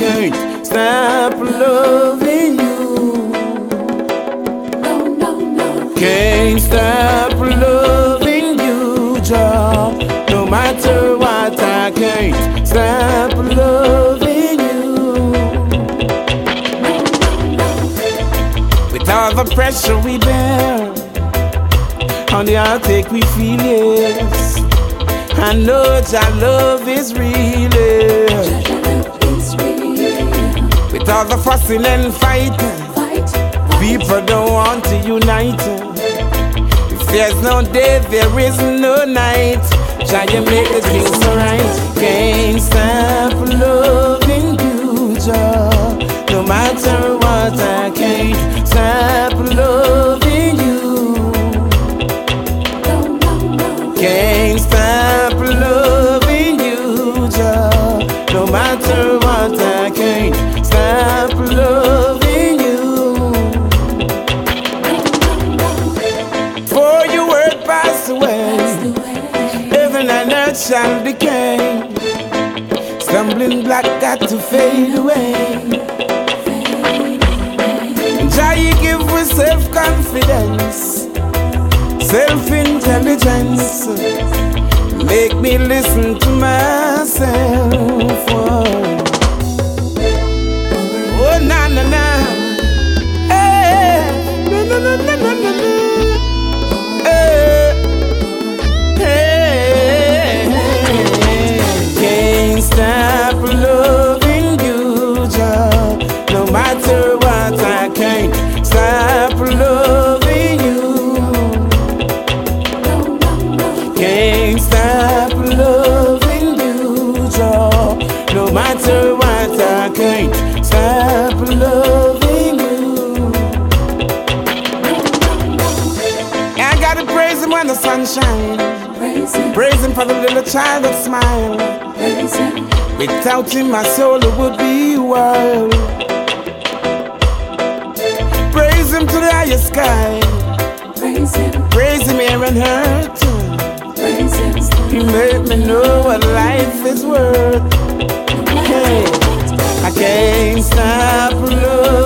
can't stop loving you. Can't stop loving you, Jah. No matter what, I can't stop loving you. With all the pressure we bear, on the heartache we feel, yes, I know Jah love is real, yeah. With all the fussing and fighting, people don't want to unite. If there's no day, there is no night. Try to make the things so right. Can't stop loving you, Jah. No matter what, I can't stop loving you. Can't stop loving you, Jah. No matter what, I can't stop loving you. For your word passed away, heaven and earth shall decay. Stumbling block got to fade away. Jah, you give us self-confidence, self-intelligence. Make me listen to myself. Oh, na na na. Hey, na na na na na na. Hey, hey, can't stop loving you, Jah. No matter what, I can't stop loving you. Can't stop loving you, Jah. No matter what, I can't stop loving you. I gotta praise him when the sun shines. Praise him for the little child that smiled. Without him, my soul would be wild. Praise him to the highest sky. Praise him here and hurt. He made me know what life is worth. Hey, I can't stop loving.